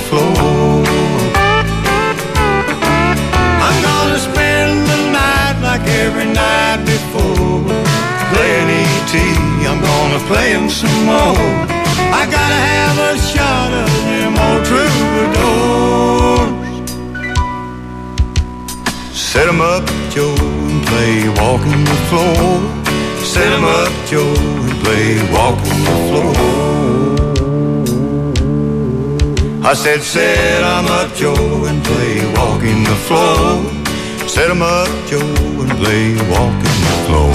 floor. I'm gonna spend the night like every night before. Playing E.T., I'm gonna play him some more. I gotta have a shot of them old troubadours. Set 'em up, Joe, and play walking the floor. Set 'em up, Joe, and play walking the floor. I said, set 'em up, Joe, and play walking the floor. Set 'em up, Joe, and play walking the floor.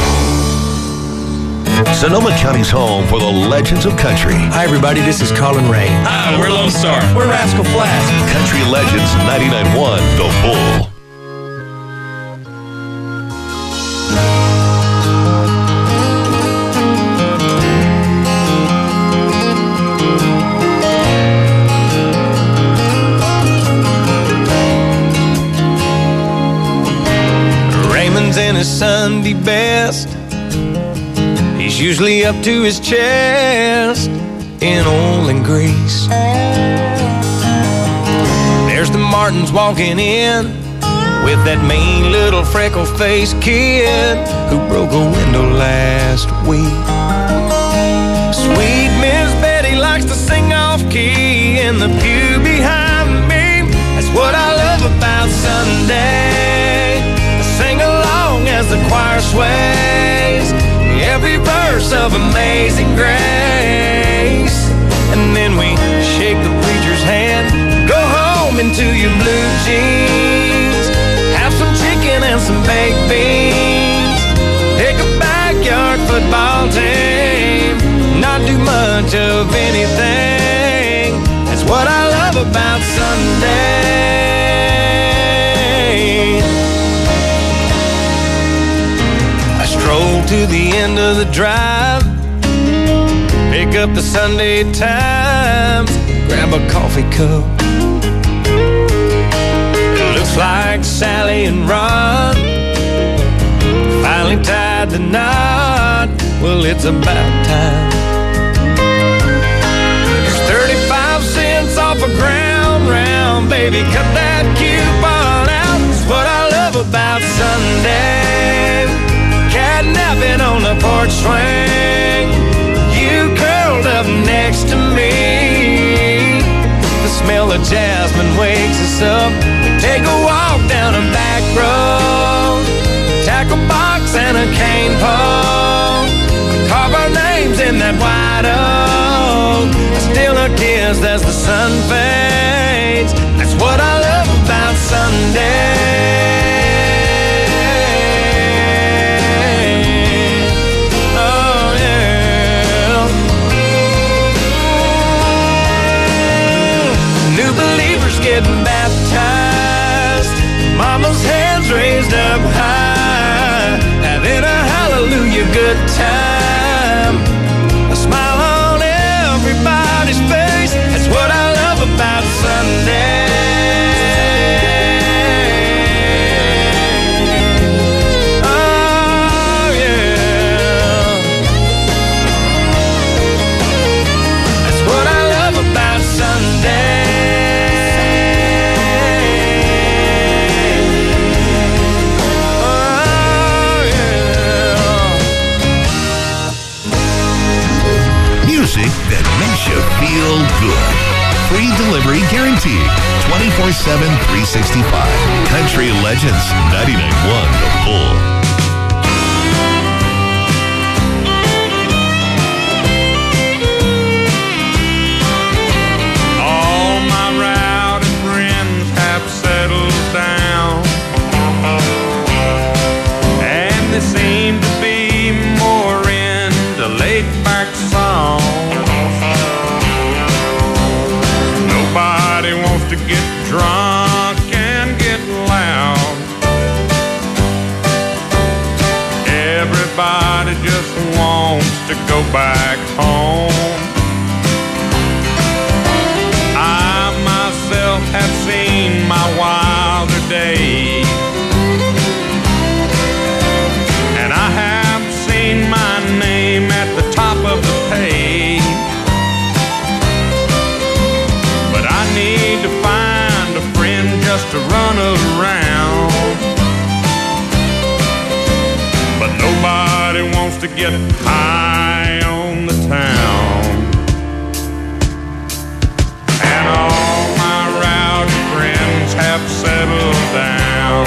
Sonoma County's home for the legends of country. Hi, everybody. This is Colin Ray. Hi, we're Lone Star. We're Rascal Flatts. Country Legends 99.1 The Bull. Raymond's in his Sunday best. He's usually up to his chest in oil and grease. There's the Martins walking in with that mean little freckle-faced kid who broke a window last week. Sweet Miss Betty likes to sing off-key in the pew behind me. That's what I love about Sunday. I sing along as the choir sways every verse of Amazing Grace. And then we shake the preacher's hand, go home into your blue jeans, have some chicken and some baked beans, pick a backyard football team, not do much of anything. That's what I love about Sunday. Stroll to the end of the drive, pick up the Sunday Times, grab a coffee cup. It looks like Sally and Ron finally tied the knot. Well, it's about time. There's 35 cents off a ground round, baby, cut that coupon out. It's what I love about Sunday. Catnapping on the porch swing, you curled up next to me. The smell of jasmine wakes us up. We take a walk down a back road, tackle box and a cane pole, carve our names in that white oak. I steal a kiss as the sun fades. That's what I love about Sunday. Getting baptized, mama's hands raised up high, having a hallelujah good time, a smile on everybody's face. That's what I love about Sunday. Oh yeah, that's what I love about Sunday. Music that makes you feel good. Free delivery guaranteed. 24/7, 365. Country Legends 99.1 The Bull. All my rowdy friends have settled down, and they seem to be more into laid-back songs. Nobody wants to get drunk and get loud. Everybody just wants to go back home. I myself have seen my wilder days, and I have seen my name at the top of the page. But I need to to run around. But nobody wants to get high on the town. And all my rowdy friends have settled down.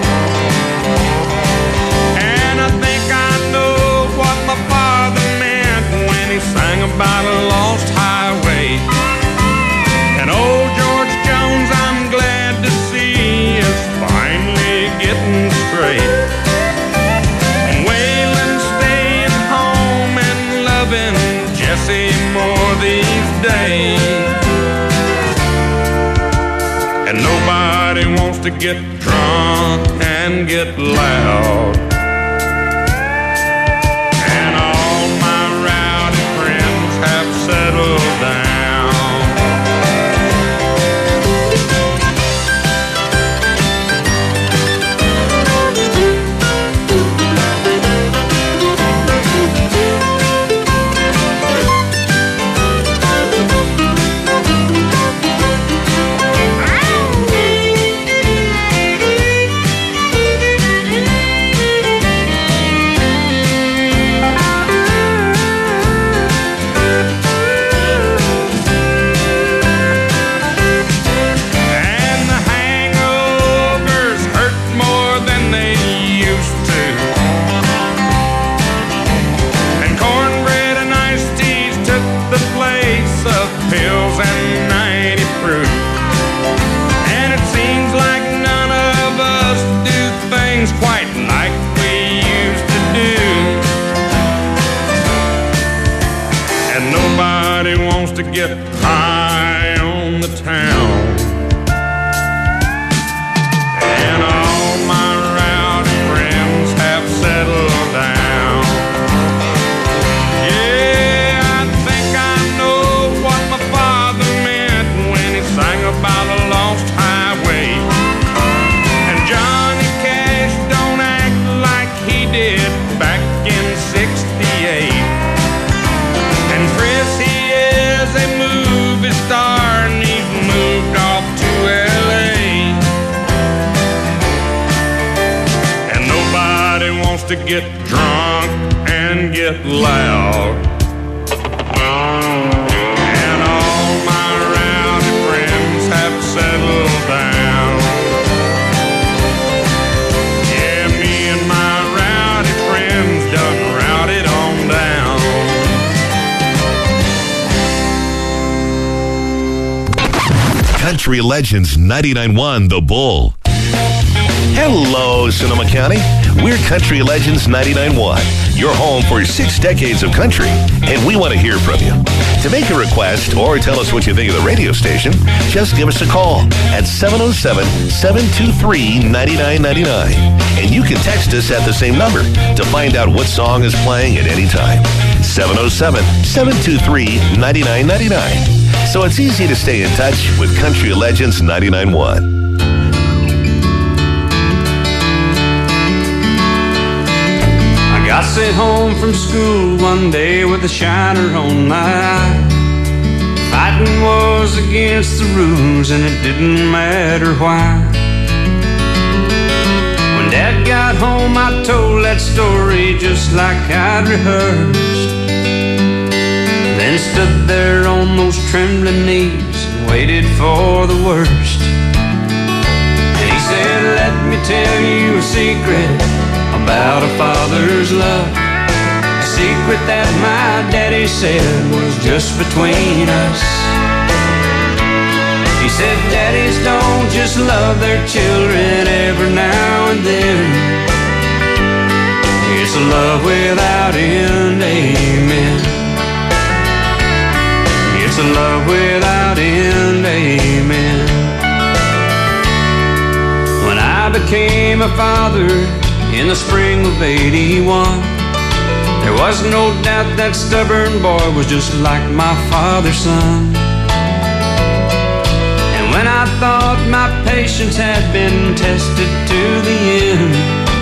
And I think I know what my father meant when he sang about a lost highway. And old George Jones, I'm glad to see, is finally getting straight. And Waylon's staying home and loving Jesse more these days. And nobody wants to get drunk and get loud. And all my rowdy friends have settled down. Get high on the town. And all my rowdy friends have settled down. Yeah, I think I know what my father meant when he sang about a lost highway. And Johnny Cash don't act like he did back in '68. And Chris, he is a movie star and he's moved off to LA. And nobody wants to get drunk and get loud. And all my rowdy friends have settled down. Yeah, me and my rowdy friends done routed on down. Country Legends 99.1 The Bull. Hello, Sonoma County. We're Country Legends 99.1, your home for 6 decades of country, and we want to hear from you. To make a request or tell us what you think of the radio station, just give us a call at 707-723-9999. And you can text us at the same number to find out what song is playing at any time. 707-723-9999. So it's easy to stay in touch with Country Legends 99.1. I got sent home from school one day with a shiner on my eye. Fighting was against the rules and it didn't matter why. When Dad got home I told that story just like I'd rehearsed. Then stood there on those trembling knees and waited for the worst. And he said, let me tell you a secret about a father's love. A secret that my daddy said was just between us. He said, daddies don't just love their children every now and then. It's a love without end, amen. It's a love without end, amen. When I became a father in the spring of '81, there was no doubt that stubborn boy was just like my father's son. And when I thought my patience had been tested to the end,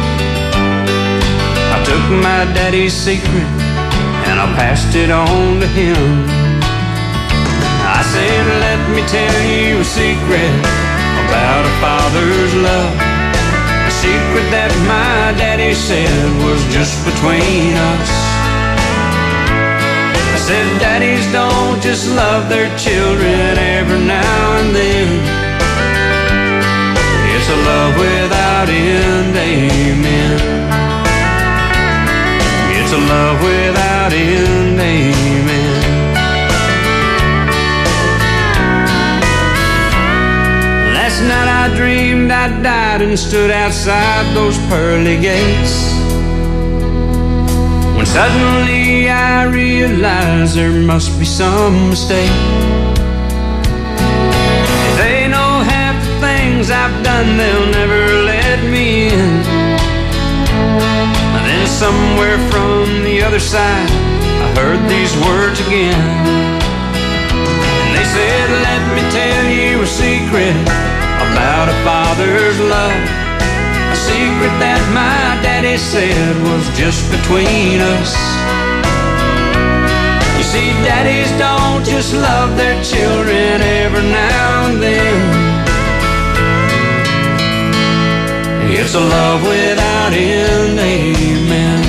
I took my daddy's secret and I passed it on to him. I said, let me tell you a secret about a father's love, a secret that my daddy said was just between us. I said daddies don't just love their children every now and then. It's a love without end, amen. It's a love without end, amen. Last night I dreamed I died and stood outside those pearly gates, when suddenly I realized there must be some mistake. If they know half the things I've done, they'll never let me in. And then somewhere from the other side I heard these words again, and they said, let me tell you a secret about a father's love, a secret that my daddy said was just between us. You see, daddies don't just love their children every now and then. It's a love without end, amen.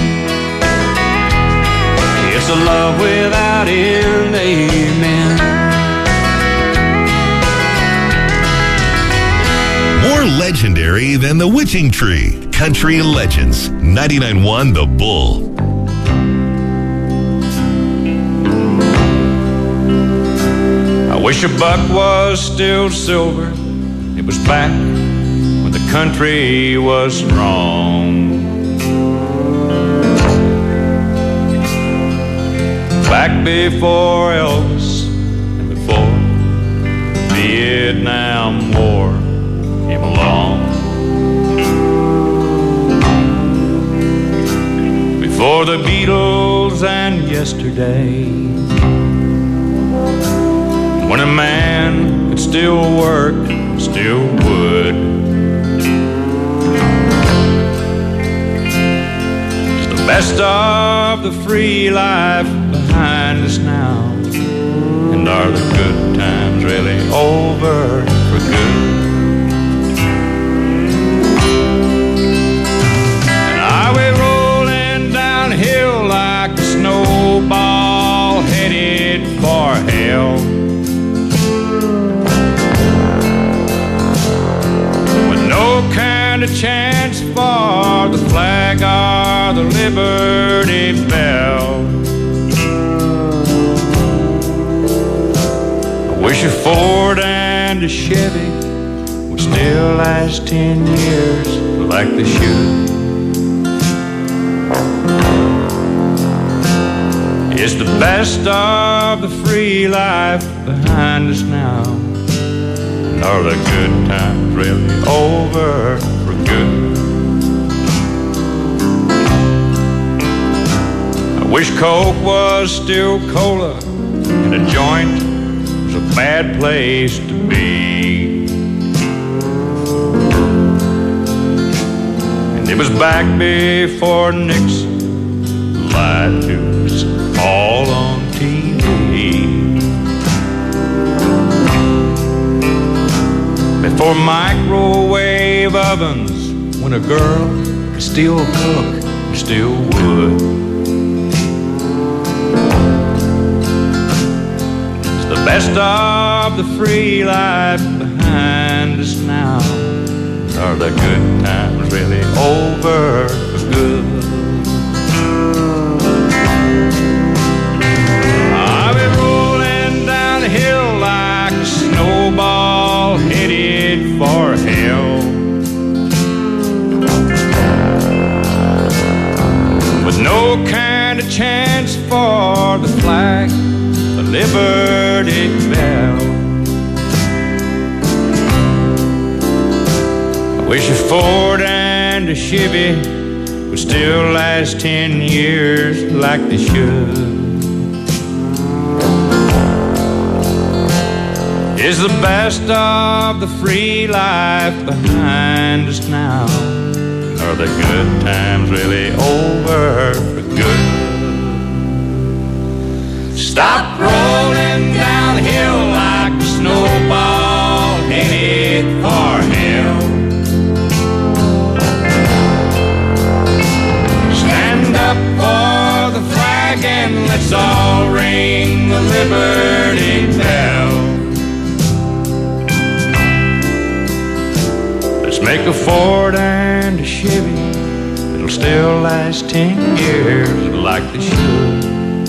It's a love without end, amen. More legendary than the Witching Tree. Country Legends, 99.1 The Bull. I wish a buck was still silver. It was back when the country was strong. Back before Elvis and before the Vietnam War came along. Before the Beatles and yesterday, when a man could still work, still would. It's the best of the free life behind us now, and are the good times really over for good? And are we rolling downhill like a snowball headed for hell, with no kind of chance for the flag or the Liberty Bell? I wish a Ford and a Chevy would still last 10 years like they should. It's the best of the free life behind us now, and are the good times really over for good? I wish Coke was still cola and a joint was a bad place to be, and it was back before Nixon lied to us all on TV, before microwave ovens, when a girl could still cook and still would. It's the best of the free life behind us now, are the good times really over for good? Are we rolling down the hill like a snowball headed for hell, with no kind of chance for the flag, the Liberty Bell? I wish a Ford and a Chevy would still last 10 years like they should. Is the best of the free life behind us now, are the good times really over for good? Stop rolling down the hill like a snowball headed for Take a Ford and a Chevy, it'll still last 10 years like they should.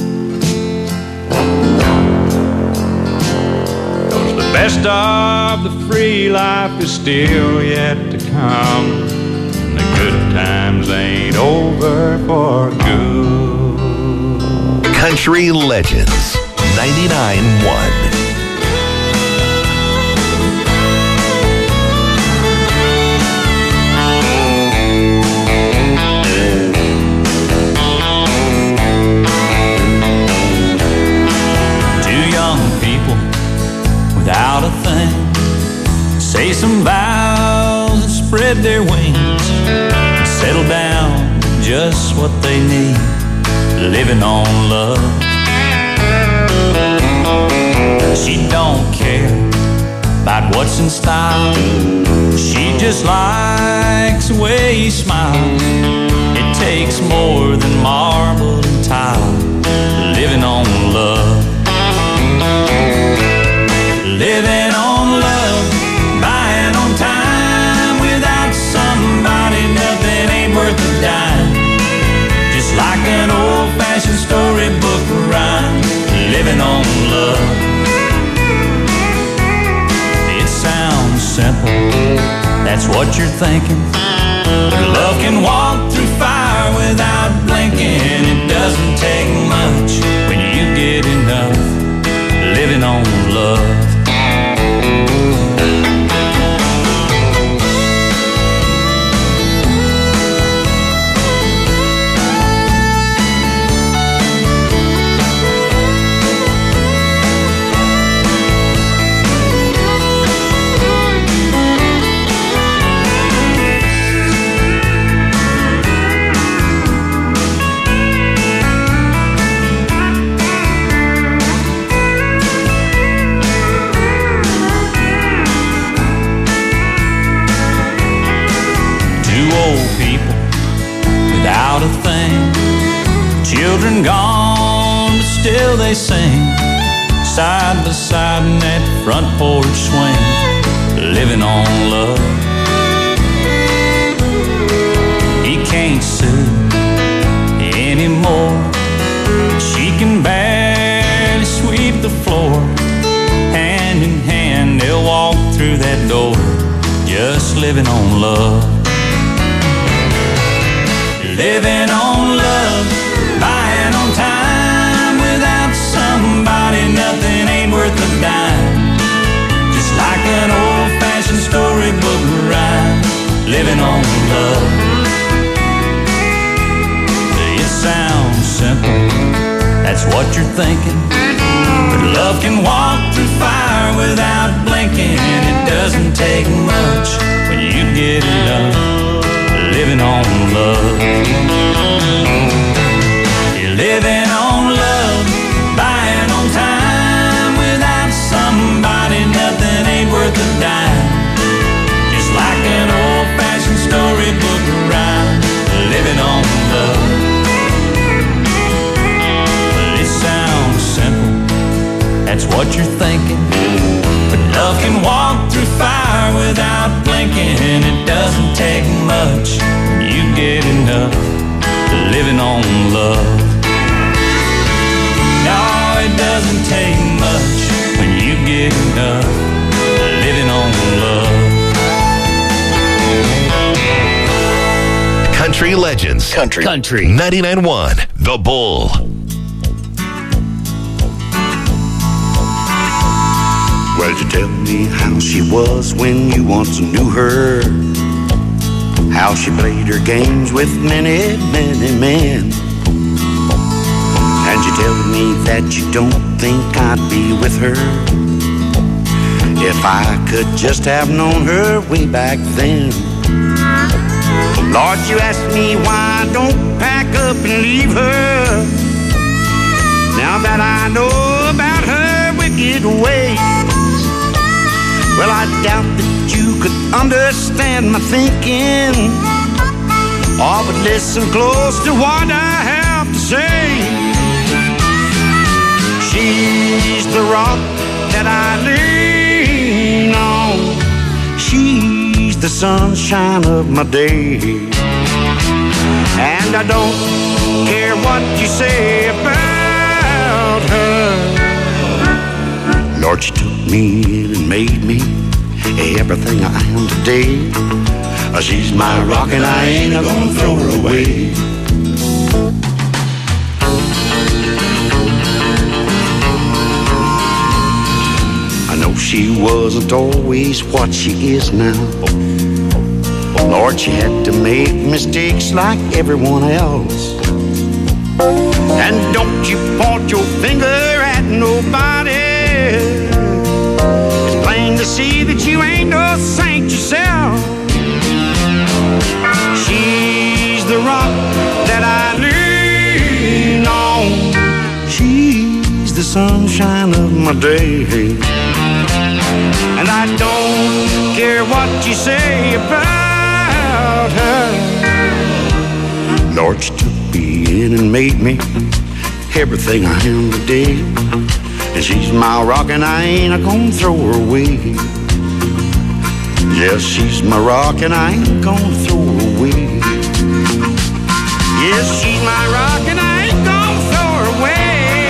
'Cause the best of the free life is still yet to come, and the good times ain't over for good. Country Legends 99.1. Without a thing, say some vows and spread their wings and settle down just what they need, living on love. She don't care about what's in style, she just likes the way he smiles. It takes more than marble and tile, living on love. Living on love, buying on time. Without somebody, nothing ain't worth a dime. Just like an old-fashioned storybook rhyme, living on love. It sounds simple, that's what you're thinking, but love can walk through fire without blinking. It doesn't take much when you get enough, living on love. Without a thing, children gone, but still they sing, side by side in that front porch swing, living on love. He can't sue anymore, she can barely sweep the floor. Hand in hand they'll walk through that door, just living on love. Living on love, buying on time. Without somebody, nothing ain't worth a dime. Just like an old-fashioned storybook rhyme, living on love. It sounds simple, that's what you're thinking, but love can walk through fire without blinking. It doesn't take much when you get enough, living on love. You're living on love, buying on time. Without somebody, nothing ain't worth a dime. Just like an old-fashioned storybook rhyme, living on love. Well, it sounds simple, that's what you're thinking, but love can walk through fire without blinking. It doesn't take much when you get enough, living on love. No, it doesn't take much when you get enough, living on love. Country Legends. Country 99.1 The Bull. Well, you tell me how she was when you once knew her, how she played her games with many, many men. And you tell me that you don't think I'd be with her if I could just have known her way back then. Lord, you ask me why I don't pack up and leave her, now that I know about her wicked ways. Well, I doubt that you could understand my thinking, oh, but listen close to what I have to say. She's the rock that I lean on, she's the sunshine of my day. And I don't care what you say about her. Lord, she took me in and made me everything I am today. She's my rock and I ain't gonna throw her away. I know she wasn't always what she is now. Lord, she had to make mistakes like everyone else. And don't you point your finger at nobody. It's plain to see that you ain't no saint yourself. She's the rock that I lean on. She's the sunshine of my day. And I don't care what you say about her. Lord, she took me in and made me everything I am today. And she's my rock and I ain't gonna throw her away. Yes, she's my rock and I ain't gonna throw her away. Yes, she's my rock and I ain't gonna throw her away.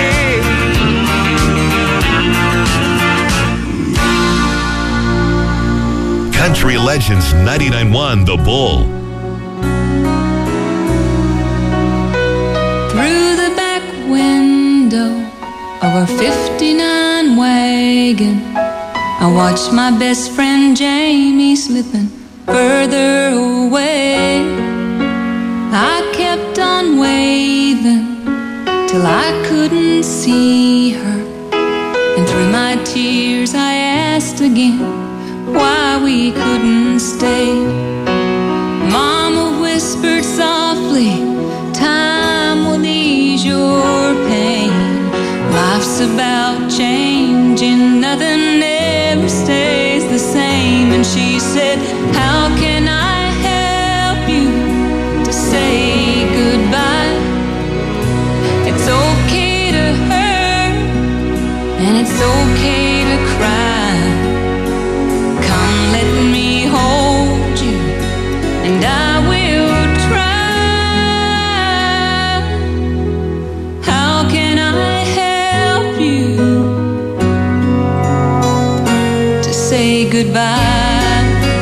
Country Legends 99.1 The Bull. Through the back window of our 59 wagon, I watched my best friend Jamie slipping further away. I kept on waving till I couldn't see her, and through my tears I asked again why we couldn't stay. Mama whispered softly, time will ease your pain. Life's about changing, nothing ever stays the same. And she said, how can I help you to say goodbye? It's okay to hurt, and it's okay to cry. Come, let me hold you, and I will try. How can I help you to say goodbye?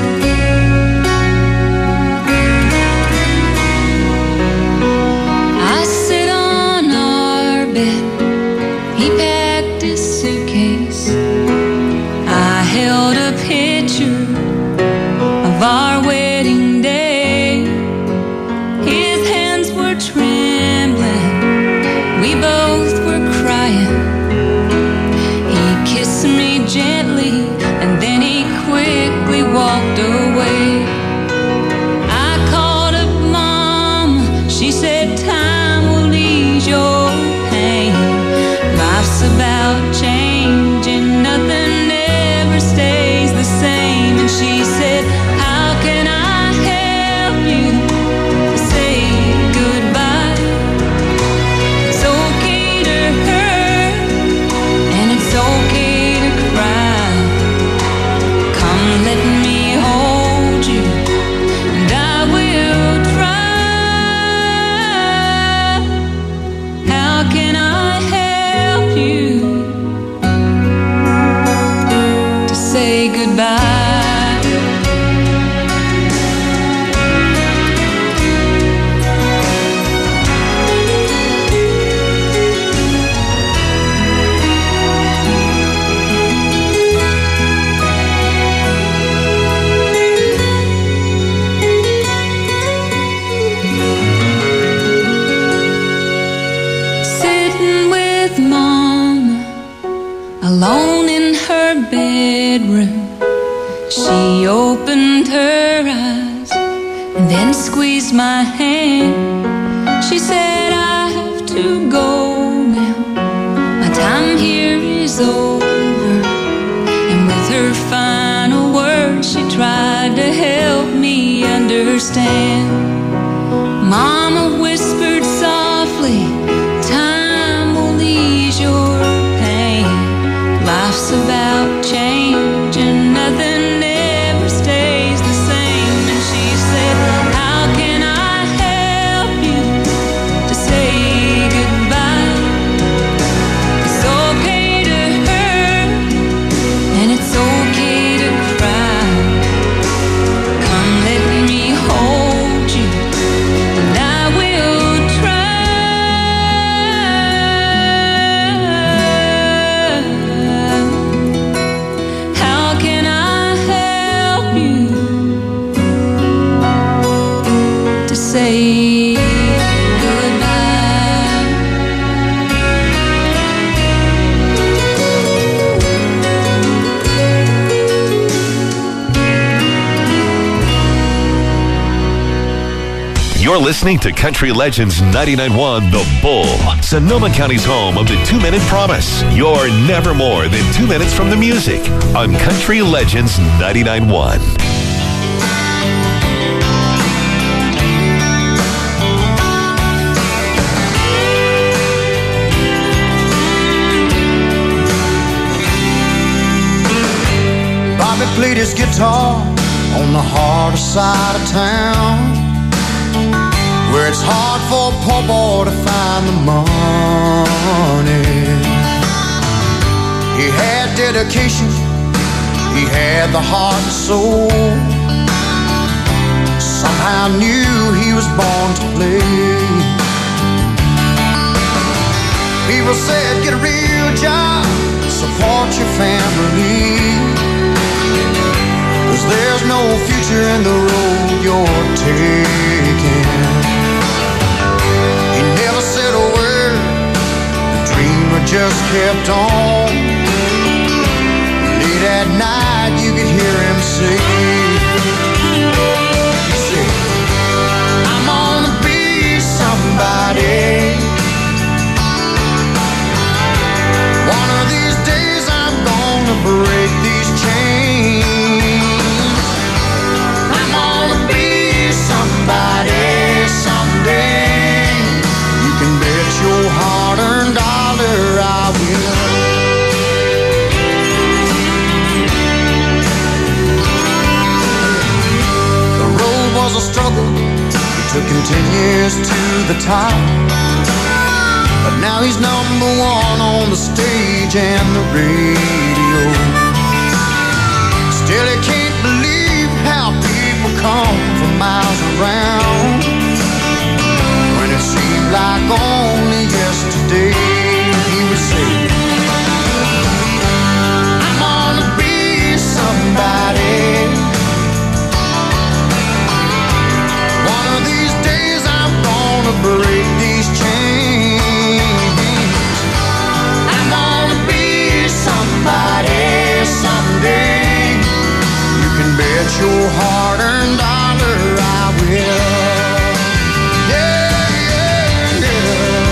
I sit on our bed, he packed his suitcase. I held a picture of our wedding day. His hands were trembling, we both were crying. He kissed me gently and then he quickly walked away. I called up Mom, she said time will ease your pain. Life's about changing, nothing ever stays the same. And she said, how can I help you to say goodbye? It's okay to hurt, and it's okay to cry. Come, let me hold you, and I will try. How can I help you to say goodbye? Sitting with Mama alone in her bedroom, she opened her eyes and then squeezed my hand. She said, I have to go now, my time here is over. And with her final words, she tried to help me understand. Mama whispered softly, time will ease your pain. Life's about change and nothing ever stays the same. You're listening to Country Legends 99.1 The Bull, Sonoma County's home of the 2-Minute Promise. You're never more than 2 minutes from the music on Country Legends 99.1. Bobby played his guitar on the harder side of town, where it's hard for a poor boy to find the money. He had dedication, he had the heart and soul. Somehow knew he was born to play. People said, get a real job, support your family, 'cause there's no future in the road you're taking. He never said a word, the dreamer just kept on. Late at night you could hear him say, he said, I'm gonna be somebody. One of these days I'm gonna break these chains. Somebody someday, you can bet your hard-earned dollar I will. The road was a struggle, it took him 10 years to the top, but now he's number one on the stage and the radio. Still he can't believe how people come from miles around, when it seemed like only yesterday he would say, I'm gonna be somebody. One of these days I'm gonna break these chains. I'm gonna be somebody someday. You can bet your hard-earned dollar I will. Yeah, yeah, yeah.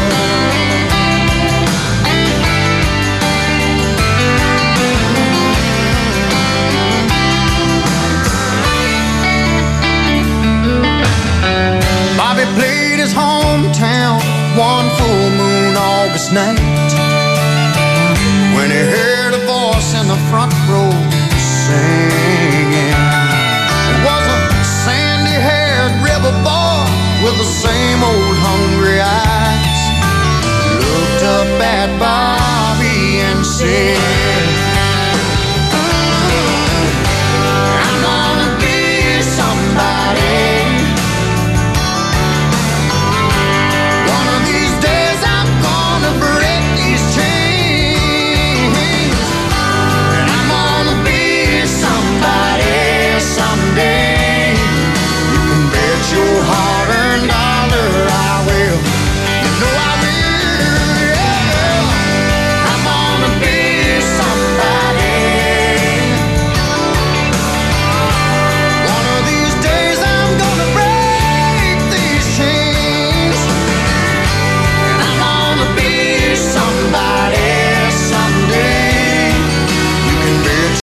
Bobby played his hometown one full moon August night, when he heard a voice in the front row singing. It was a sandy-haired river boy with the same old hungry eyes. Looked up at Bobby and said,